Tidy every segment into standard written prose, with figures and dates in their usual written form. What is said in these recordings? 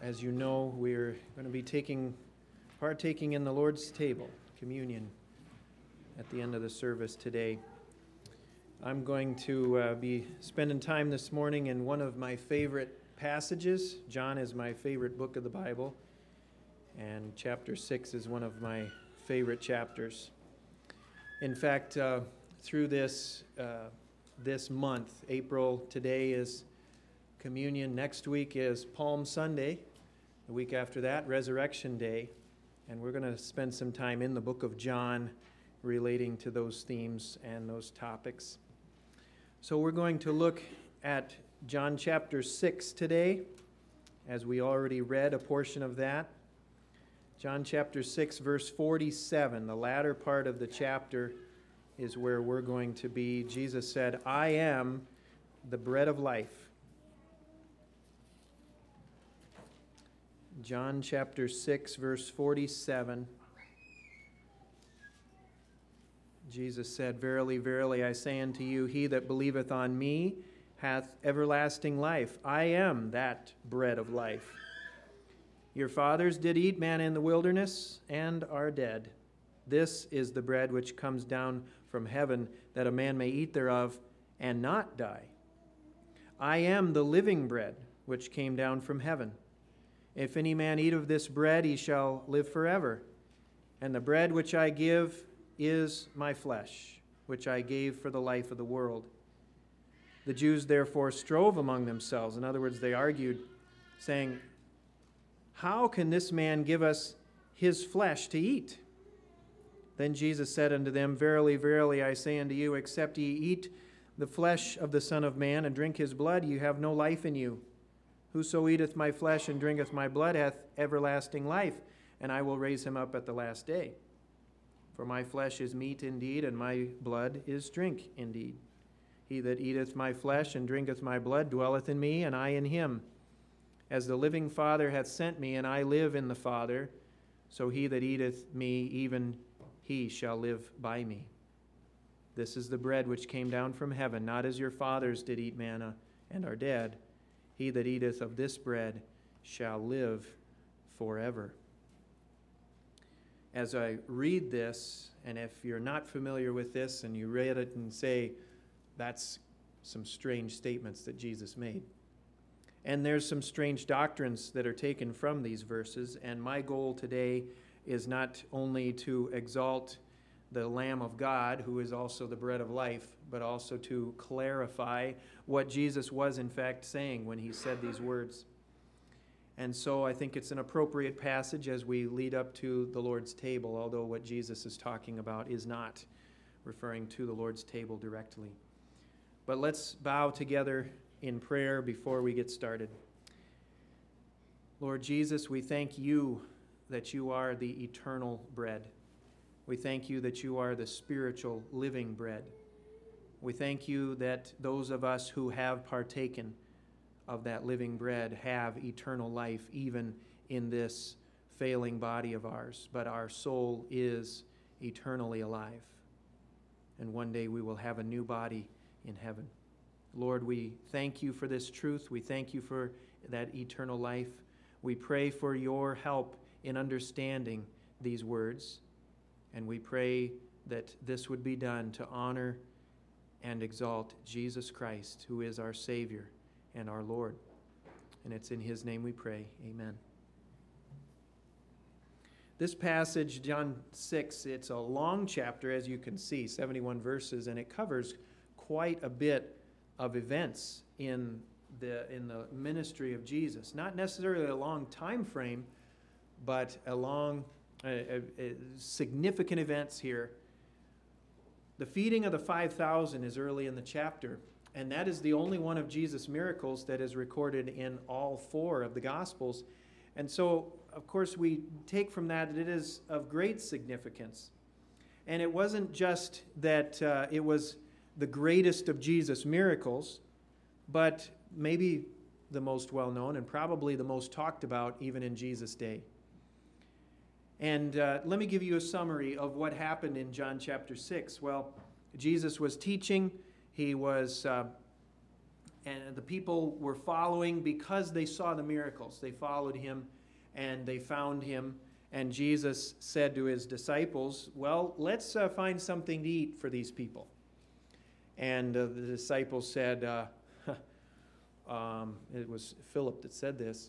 As you know, we're going to be partaking in the Lord's table, communion, at the end of the service today. I'm going to be spending time this morning in one of my favorite passages. John is my favorite book of the Bible, and chapter 6 is one of my favorite chapters. In fact, through this month, April, today is communion. Next week is Palm Sunday. The week after that, Resurrection Day. And we're going to spend some time in the book of John relating to those themes and those topics. So we're going to look at John chapter 6 today, as we already read a portion of that. John chapter 6, verse 47, the latter part of the chapter is where we're going to be. Jesus said, "I am the bread of life." John chapter 6, verse 47. Jesus said, "Verily, verily, I say unto you, he that believeth on me hath everlasting life. I am that bread of life. Your fathers did eat manna in the wilderness, and are dead. This is the bread which comes down from heaven, that a man may eat thereof, and not die. I am the living bread which came down from heaven. If any man eat of this bread, he shall live forever. And the bread which I give is my flesh, which I gave for the life of the world." The Jews therefore strove among themselves. In other words, they argued, saying, "How can this man give us his flesh to eat?" Then Jesus said unto them, "Verily, verily, I say unto you, except ye eat the flesh of the Son of Man and drink his blood, ye have no life in you. Whoso eateth my flesh and drinketh my blood hath everlasting life, and I will raise him up at the last day. For my flesh is meat indeed, and my blood is drink indeed. He that eateth my flesh and drinketh my blood dwelleth in me, and I in him. As the living Father hath sent me, and I live in the Father, so he that eateth me, even he shall live by me. This is the bread which came down from heaven, not as your fathers did eat manna and are dead. He that eateth of this bread shall live forever." As I read this, and if you're not familiar with this and you read it and say, that's some strange statements that Jesus made. And there's some strange doctrines that are taken from these verses, and my goal today is not only to exalt the Lamb of God, who is also the bread of life, but also to clarify what Jesus was in fact saying when he said these words. And so I think it's an appropriate passage as we lead up to the Lord's table, although what Jesus is talking about is not referring to the Lord's table directly. But let's bow together in prayer before we get started. Lord Jesus, we thank you that you are the eternal bread. We thank you that you are the spiritual living bread. We thank you that those of us who have partaken of that living bread have eternal life, even in this failing body of ours. But our soul is eternally alive. And one day we will have a new body in heaven. Lord, we thank you for this truth. We thank you for that eternal life. We pray for your help in understanding these words. And we pray that this would be done to honor and exalt Jesus Christ, who is our Savior and our Lord. And it's in his name we pray. Amen. This passage, John 6, it's a long chapter, as you can see, 71 verses, and it covers quite a bit of events in the ministry of Jesus. Not necessarily a long time frame, but significant events here. The feeding of the 5,000 is early in the chapter, and that is the only one of Jesus' miracles that is recorded in all four of the Gospels. And so, of course, we take from that it is of great significance. And it wasn't just that it was the greatest of Jesus' miracles, but maybe the most well-known and probably the most talked about even in Jesus' day. And let me give you a summary of what happened in John chapter 6. Well, Jesus was teaching. He was And the people were following because they saw the miracles. They followed him and they found him. And Jesus said to his disciples, well, let's find something to eat for these people. And the disciples said, it was Philip that said this,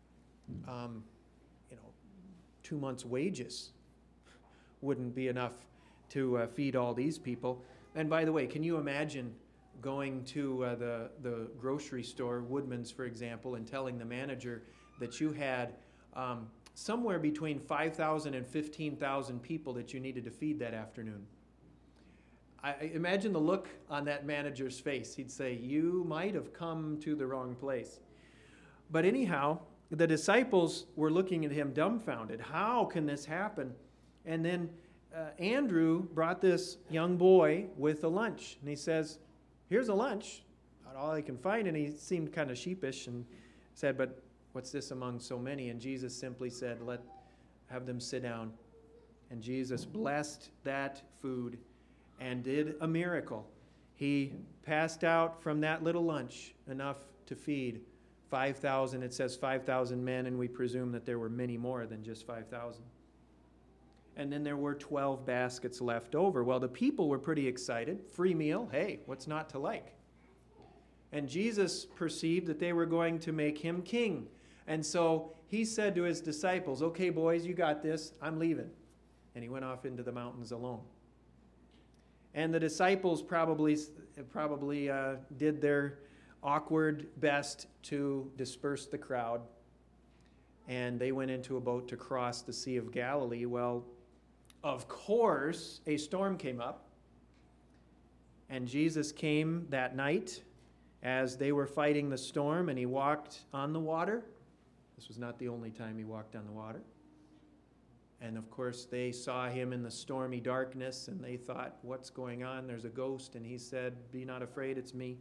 2 months' wages wouldn't be enough to feed all these people. And by the way, can you imagine going to the grocery store, Woodman's for example, and telling the manager that you had somewhere between 5,000 and 15,000 people that you needed to feed that afternoon? I imagine the look on that manager's face. He'd say, you might have come to the wrong place. But anyhow, the disciples were looking at him dumbfounded. How can this happen? And then Andrew brought this young boy with a lunch. And he says, here's a lunch, not all I can find. And he seemed kind of sheepish and said, but what's this among so many? And Jesus simply said, have them sit down. And Jesus blessed that food and did a miracle. He passed out from that little lunch enough to feed 5,000. It says 5,000 men, and we presume that there were many more than just 5,000. And then there were 12 baskets left over. Well, the people were pretty excited. Free meal, hey, what's not to like? And Jesus perceived that they were going to make him king. And so he said to his disciples, okay, boys, you got this. I'm leaving. And he went off into the mountains alone. And the disciples probably did their awkward best to disperse the crowd. And they went into a boat to cross the Sea of Galilee. Well, of course, a storm came up. And Jesus came that night as they were fighting the storm, and he walked on the water. This was not the only time he walked on the water. And of course, they saw him in the stormy darkness, and they thought, what's going on? There's a ghost. And he said, be not afraid, it's me.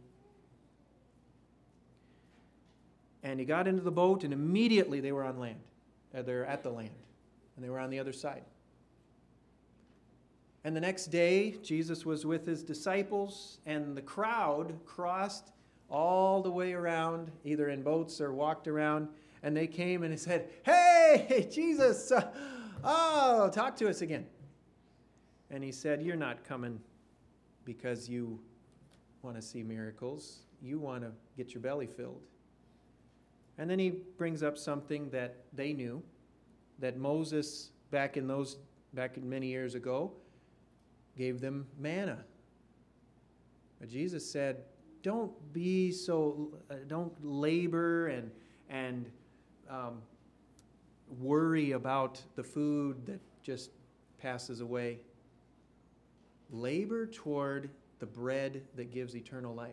And he got into the boat, and immediately they were on land. They're at the land, and they were on the other side. And the next day, Jesus was with his disciples, and the crowd crossed all the way around, either in boats or walked around, and they came and he said, hey, Jesus, talk to us again. And he said, you're not coming because you want to see miracles. You want to get your belly filled. And then he brings up something that they knew, that Moses, back in many years ago, gave them manna. But Jesus said, don't labor and worry about the food that just passes away. Labor toward the bread that gives eternal life.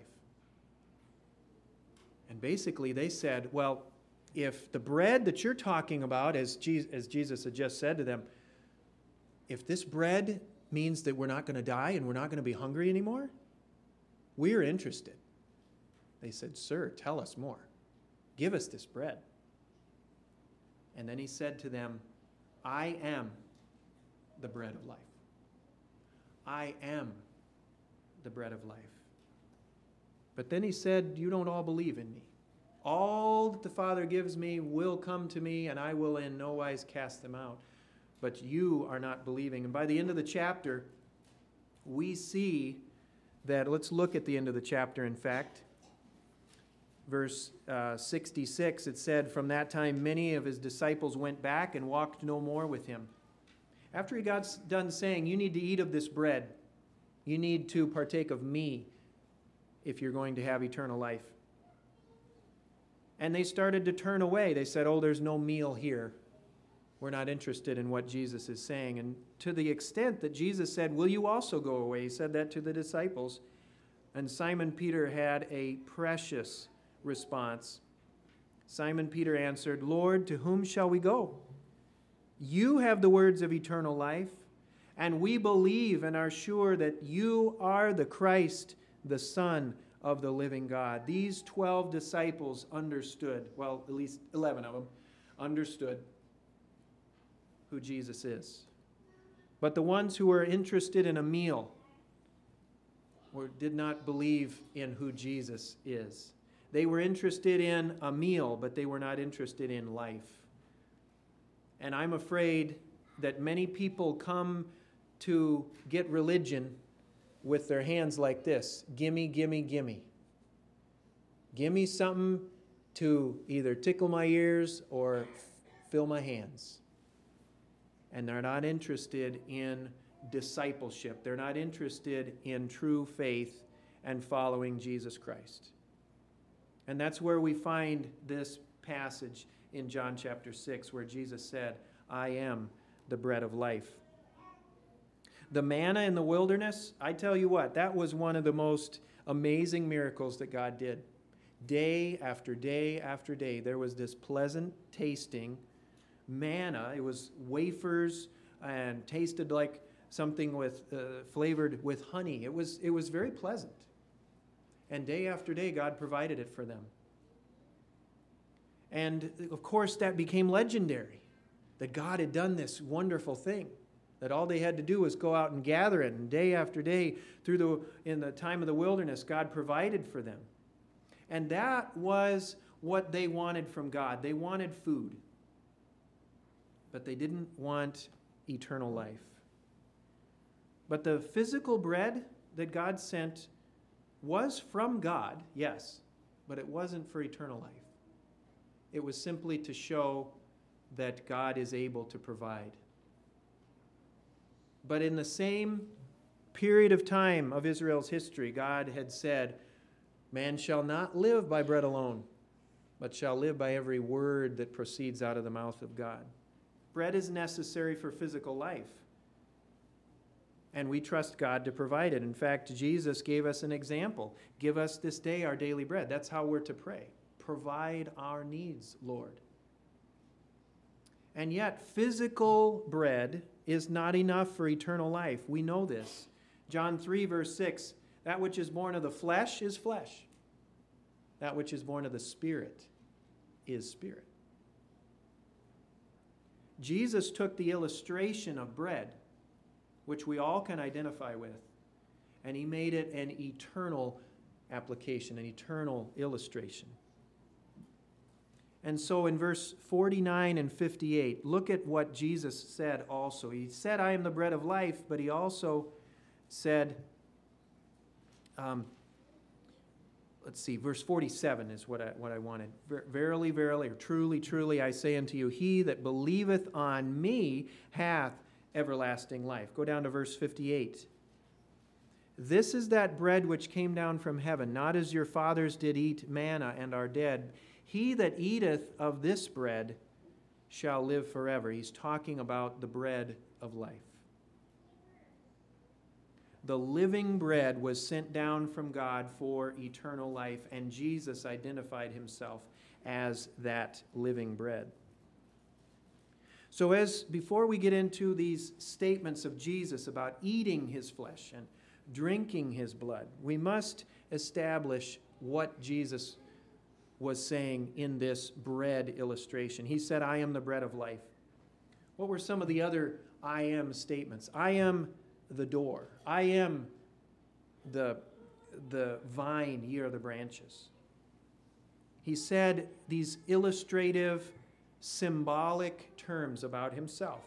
And basically they said, well, if the bread that you're talking about, as Jesus had just said to them, if this bread means that we're not going to die and we're not going to be hungry anymore, we're interested. They said, sir, tell us more. Give us this bread. And then he said to them, I am the bread of life. I am the bread of life. But then he said, you don't all believe in me. All that the Father gives me will come to me, and I will in no wise cast them out. But you are not believing. And by the end of the chapter, we see that, let's look at the end of the chapter, in fact. Verse 66, it said, from that time many of his disciples went back and walked no more with him. After he got done saying, you need to eat of this bread, you need to partake of me if you're going to have eternal life. And they started to turn away. They said, oh, there's no meal here. We're not interested in what Jesus is saying. And to the extent that Jesus said, will you also go away? He said that to the disciples. And Simon Peter had a precious response. Simon Peter answered, Lord, to whom shall we go? You have the words of eternal life, and we believe and are sure that you are the Christ, the Son of the living God. These 12 disciples understood, well, at least 11 of them understood who Jesus is. But the ones who were interested in a meal did not believe in who Jesus is. They were interested in a meal, but they were not interested in life. And I'm afraid that many people come to get religion with their hands like this. Gimme, gimme, gimme. Gimme something to either tickle my ears or fill my hands. And they're not interested in discipleship. They're not interested in true faith and following Jesus Christ. And that's where we find this passage in John chapter 6, where Jesus said, I am the bread of life. The manna in the wilderness, I tell you what, that was one of the most amazing miracles that God did. Day after day after day, there was this pleasant tasting manna. It was wafers and tasted like something with flavored with honey. It was very pleasant. And day after day, God provided it for them. And of course, that became legendary, that God had done this wonderful thing, that all they had to do was go out and gather it. And day after day, in the time of the wilderness, God provided for them. And that was what they wanted from God. They wanted food, but they didn't want eternal life. But the physical bread that God sent was from God, yes, but it wasn't for eternal life. It was simply to show that God is able to provide. But in the same period of time of Israel's history, God had said, man shall not live by bread alone, but shall live by every word that proceeds out of the mouth of God. Bread is necessary for physical life, and we trust God to provide it. In fact, Jesus gave us an example. Give us this day our daily bread. That's how we're to pray. Provide our needs, Lord. And yet, physical bread is not enough for eternal life. We know this. John 3, verse 6, that which is born of the flesh is flesh. That which is born of the Spirit is spirit. Jesus took the illustration of bread, which we all can identify with, and he made it an eternal application, an eternal illustration. And so in verse 49 and 58, look at what Jesus said also. He said, I am the bread of life, but he also said, verse 47 is what I wanted. Verily, verily, or truly, truly, I say unto you, he that believeth on me hath everlasting life. Go down to verse 58. This is that bread which came down from heaven, not as your fathers did eat manna and are dead. He that eateth of this bread shall live forever. He's talking about the bread of life. The living bread was sent down from God for eternal life, and Jesus identified himself as that living bread. So before we get into these statements of Jesus about eating his flesh and drinking his blood, we must establish what Jesus was saying in this bread illustration. He said, I am the bread of life. What were some of the other I am statements? I am the door. I am the vine, ye are the branches. He said these illustrative, symbolic terms about himself.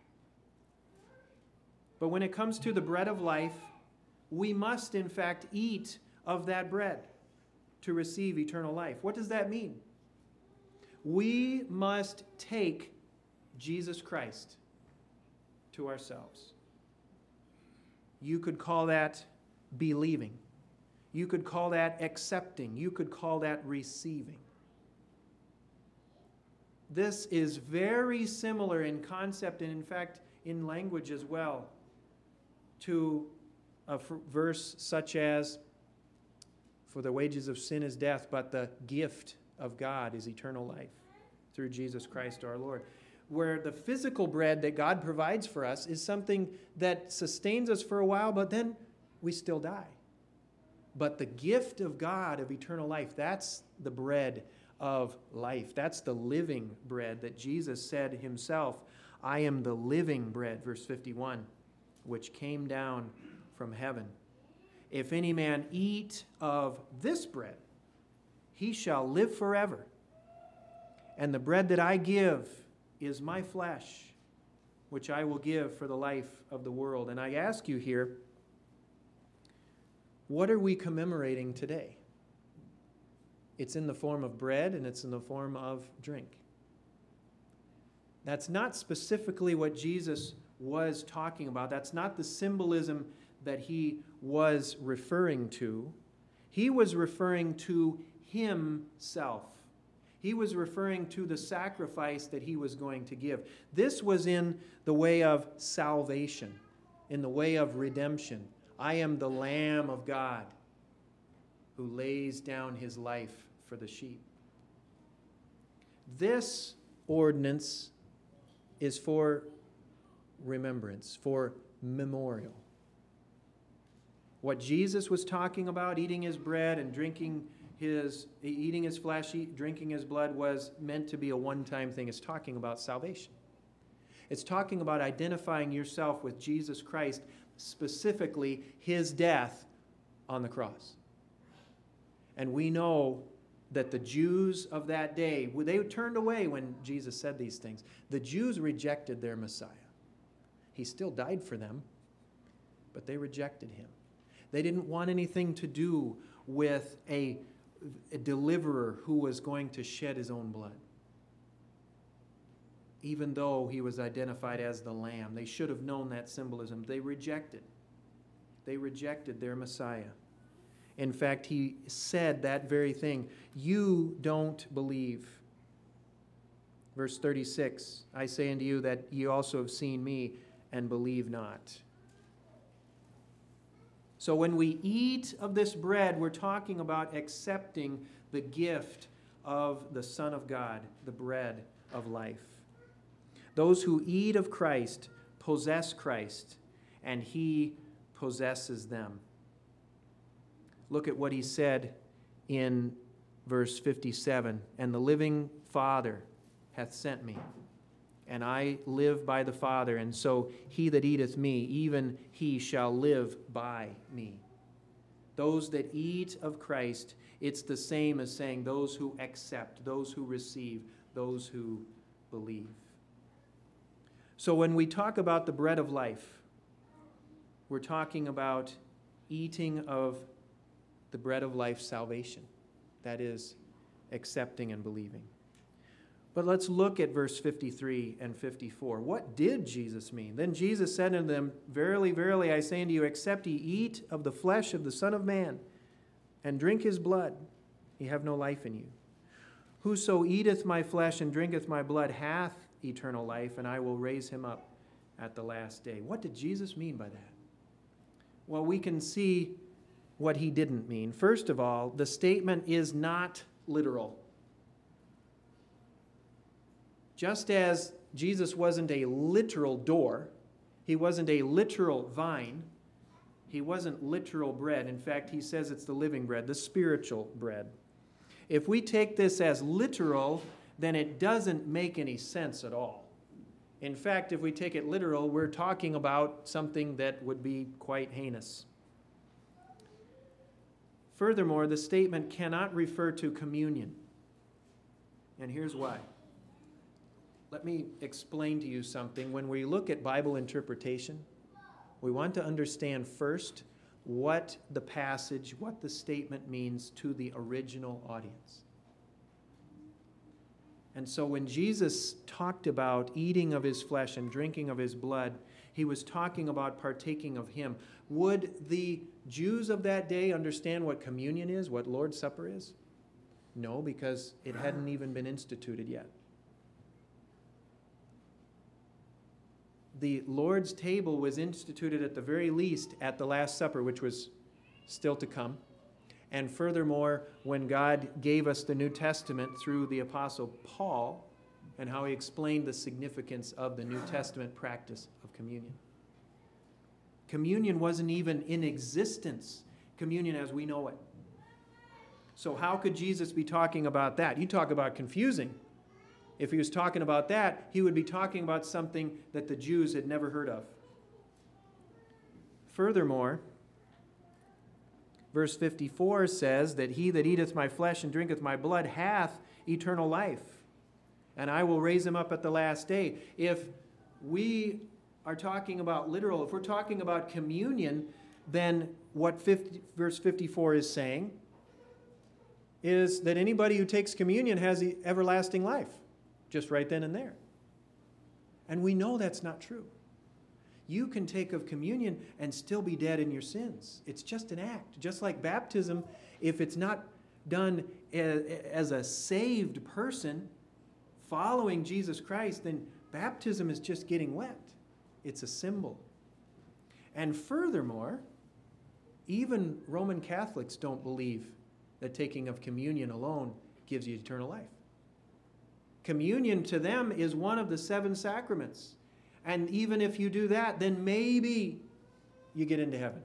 But when it comes to the bread of life, we must in fact eat of that bread to receive eternal life. What does that mean? We must take Jesus Christ to ourselves. You could call that believing. You could call that accepting. You could call that receiving. This is very similar in concept and in fact in language as well to a verse such as, for the wages of sin is death, but the gift of God is eternal life through Jesus Christ our Lord. Where the physical bread that God provides for us is something that sustains us for a while, but then we still die. But the gift of God of eternal life, that's the bread of life. That's the living bread that Jesus said himself, I am the living bread, verse 51, which came down from heaven. If any man eat of this bread, he shall live forever. And the bread that I give is my flesh, which I will give for the life of the world. And I ask you here, what are we commemorating today? It's in the form of bread and it's in the form of drink. That's not specifically what Jesus was talking about. That's not the symbolism that he was referring to. He was referring to himself. He was referring to the sacrifice that he was going to give. This was in the way of salvation, in the way of redemption. I am the Lamb of God who lays down his life for the sheep. This ordinance is for remembrance, for memorial. What Jesus was talking about, eating his bread and eating his flesh, drinking his blood, was meant to be a one-time thing. It's talking about salvation. It's talking about identifying yourself with Jesus Christ, specifically his death on the cross. And we know that the Jews of that day, they turned away when Jesus said these things. The Jews rejected their Messiah. He still died for them, but they rejected him. They didn't want anything to do with a deliverer who was going to shed his own blood. Even though he was identified as the Lamb, they should have known that symbolism. They rejected their Messiah. In fact, he said that very thing. You don't believe. Verse 36, I say unto you that ye also have seen me and believe not. So when we eat of this bread, we're talking about accepting the gift of the Son of God, the bread of life. Those who eat of Christ possess Christ, and he possesses them. Look at what he said in verse 57. And the living Father hath sent me, and I live by the Father, and so he that eateth me, even he shall live by me. Those that eat of Christ, it's the same as saying those who accept, those who receive, those who believe. So when we talk about the bread of life, we're talking about eating of the bread of life, salvation. That is, accepting and believing. But let's look at verse 53 and 54. What did Jesus mean? Then Jesus said unto them, Verily, verily, I say unto you, except ye eat of the flesh of the Son of Man, and drink his blood, ye have no life in you. Whoso eateth my flesh and drinketh my blood hath eternal life, and I will raise him up at the last day. What did Jesus mean by that? Well, we can see what he didn't mean. First of all, the statement is not literal. Just as Jesus wasn't a literal door, he wasn't a literal vine, he wasn't literal bread. In fact, he says it's the living bread, the spiritual bread. If we take this as literal, then it doesn't make any sense at all. In fact, if we take it literal, we're talking about something that would be quite heinous. Furthermore, the statement cannot refer to communion. And here's why. Let me explain to you something. When we look at Bible interpretation, we want to understand first what the passage, what the statement means to the original audience. And so when Jesus talked about eating of his flesh and drinking of his blood, he was talking about partaking of him. Would the Jews of that day understand what communion is, what Lord's Supper is? No, because it hadn't even been instituted yet. The Lord's table was instituted at the very least at the Last Supper, which was still to come. And furthermore, when God gave us the New Testament through the Apostle Paul, and how he explained the significance of the New Testament practice of communion. Communion wasn't even in existence, communion as we know it. So how could Jesus be talking about that? You talk about confusing. If he was talking about that, he would be talking about something that the Jews had never heard of. Furthermore, Verse 54 says that he that eateth my flesh and drinketh my blood hath eternal life, and I will raise him up at the last day. If we are talking about literal, if we're talking about communion, then what verse 54 is saying is that anybody who takes communion has everlasting life, just right then and there. And we know that's not true. You can take of communion and still be dead in your sins. It's just an act. Just like baptism, if it's not done as a saved person following Jesus Christ, then baptism is just getting wet. It's a symbol. And furthermore, even Roman Catholics don't believe that taking of communion alone gives you eternal life. Communion to them is one of the 7 sacraments. And even if you do that, then maybe you get into heaven.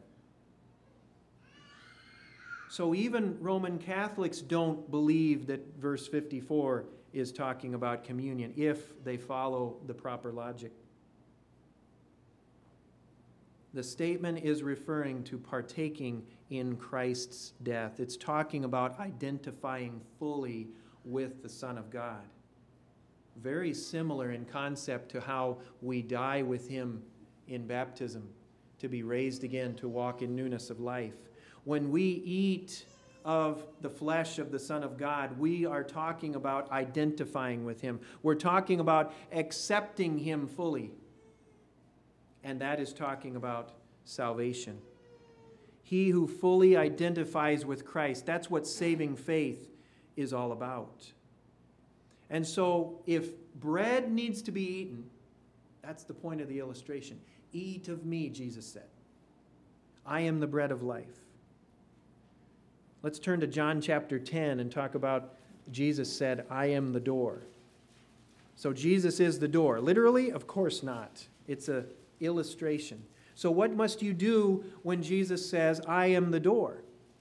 So even Roman Catholics don't believe that verse 54 is talking about communion if they follow the proper logic. The statement is referring to partaking in Christ's death. It's talking about identifying fully with the Son of God. Very similar in concept to how we die with him in baptism, to be raised again, to walk in newness of life. When we eat of the flesh of the Son of God, we are talking about identifying with him. We're talking about accepting him fully. And that is talking about salvation. He who fully identifies with Christ, that's what saving faith is all about. And so if bread needs to be eaten, that's the point of the illustration. Eat of me, Jesus said. I am the bread of life. Let's turn to John chapter 10 and talk about Jesus said, I am the door. So Jesus is the door. Literally, of course not. It's an illustration. So what must you do when Jesus says, I am the door?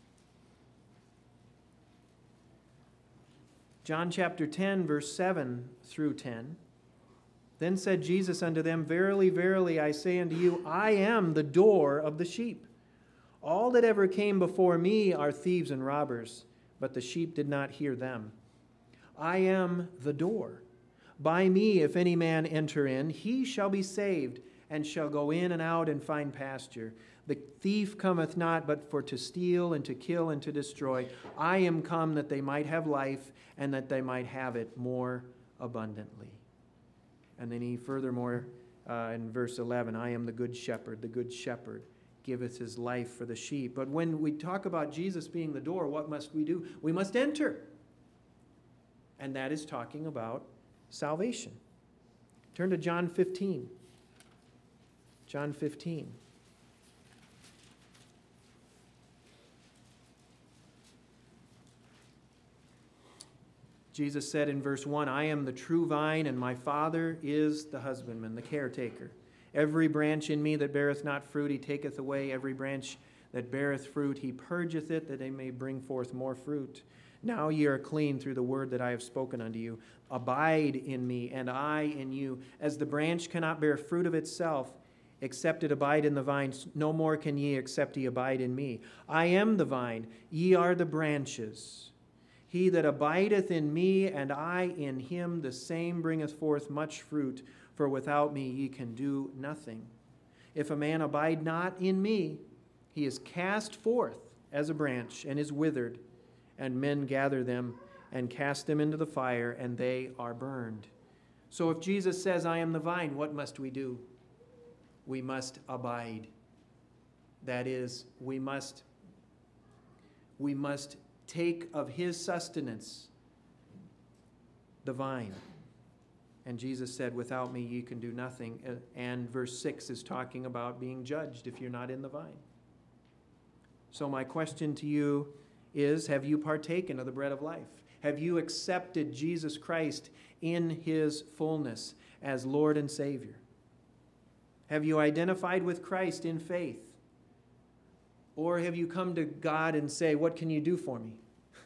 John chapter 10, verse 7 through 10. Then said Jesus unto them, Verily, verily, I say unto you, I am the door of the sheep. All that ever came before me are thieves and robbers, but the sheep did not hear them. I am the door. By me, if any man enter in, he shall be saved, and shall go in and out and find pasture. The thief cometh not but for to steal and to kill and to destroy. I am come that they might have life, and that they might have it more abundantly. And then he furthermore, in verse 11, I am the good shepherd. The good shepherd giveth his life for the sheep. But when we talk about Jesus being the door, what must we do? We must enter. And that is talking about salvation. Turn to John 15. John 15. Jesus said in verse 1, I am the true vine, and my Father is the husbandman, the caretaker. Every branch in me that beareth not fruit, he taketh away. Every branch that beareth fruit, he purgeth it, that they may bring forth more fruit. Now ye are clean through the word that I have spoken unto you. Abide in me, and I in you. As the branch cannot bear fruit of itself, except it abide in the vine, no more can ye except ye abide in me. I am the vine, ye are the branches. He that abideth in me, and I in him, the same bringeth forth much fruit, for without me ye can do nothing. If a man abide not in me, he is cast forth as a branch, and is withered, and men gather them, and cast them into the fire, and they are burned. So if Jesus says, I am the vine, what must we do? We must abide. That is, we must take of his sustenance, the vine. And Jesus said, without me ye can do nothing. And verse 6 is talking about being judged if you're not in the vine. So my question to you is, have you partaken of the bread of life? Have you accepted Jesus Christ in his fullness as Lord and Savior? Have you identified with Christ in faith? Or have you come to God and say, what can you do for me?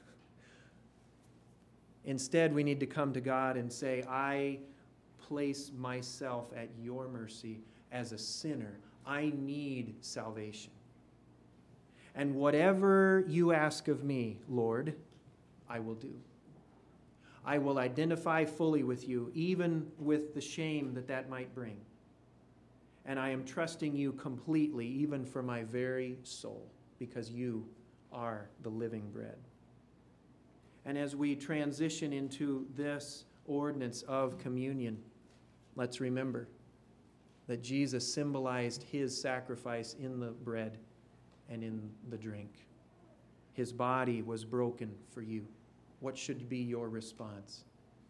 Instead, we need to come to God and say, I place myself at your mercy as a sinner. I need salvation. And whatever you ask of me, Lord, I will do. I will identify fully with you, even with the shame that that might bring. And I am trusting you completely, even for my very soul, because you are the living bread. And as we transition into this ordinance of communion, let's remember that Jesus symbolized his sacrifice in the bread and in the drink. His body was broken for you. What should be your response?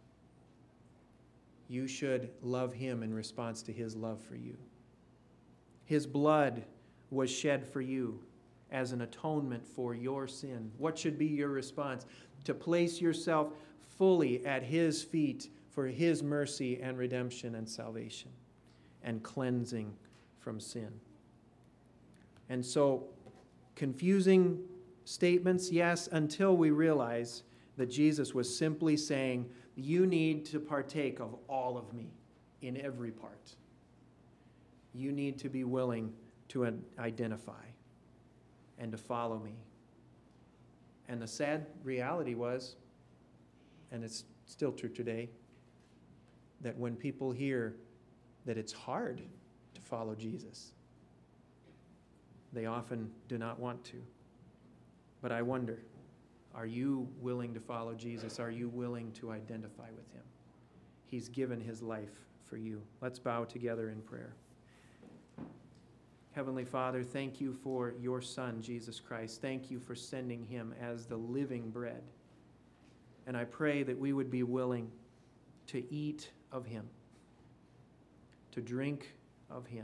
You should love him in response to his love for you. His blood was shed for you as an atonement for your sin. What should be your response? To place yourself fully at his feet for his mercy and redemption and salvation and cleansing from sin. And so, confusing statements, yes, until we realize that Jesus was simply saying, you need to partake of all of me in every part. You need to be willing to identify and to follow me. And the sad reality was, and it's still true today, that when people hear that it's hard to follow Jesus, they often do not want to. But I wonder, are you willing to follow Jesus? Are you willing to identify with him? He's given his life for you. Let's bow together in prayer. Heavenly Father, thank you for your Son, Jesus Christ. Thank you for sending him as the living bread. And I pray that we would be willing to eat of him, to drink of him,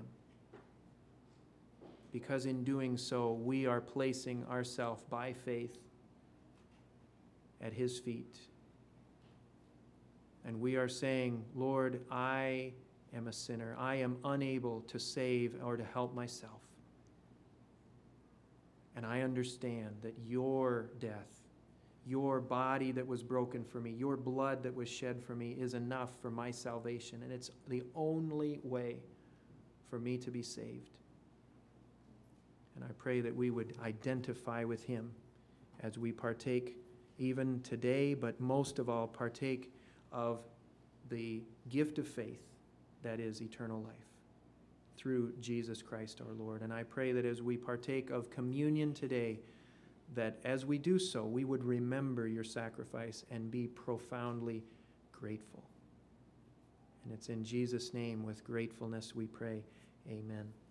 because in doing so, we are placing ourselves by faith at his feet. And we are saying, Lord, I am a sinner. I am unable to save or to help myself. And I understand that your death, your body that was broken for me, your blood that was shed for me is enough for my salvation. And it's the only way for me to be saved. And I pray that we would identify with him as we partake even today, but most of all partake of the gift of faith that is eternal life through Jesus Christ our Lord. And I pray that as we partake of communion today, that as we do so, we would remember your sacrifice and be profoundly grateful. And it's in Jesus' name with gratefulness we pray. Amen.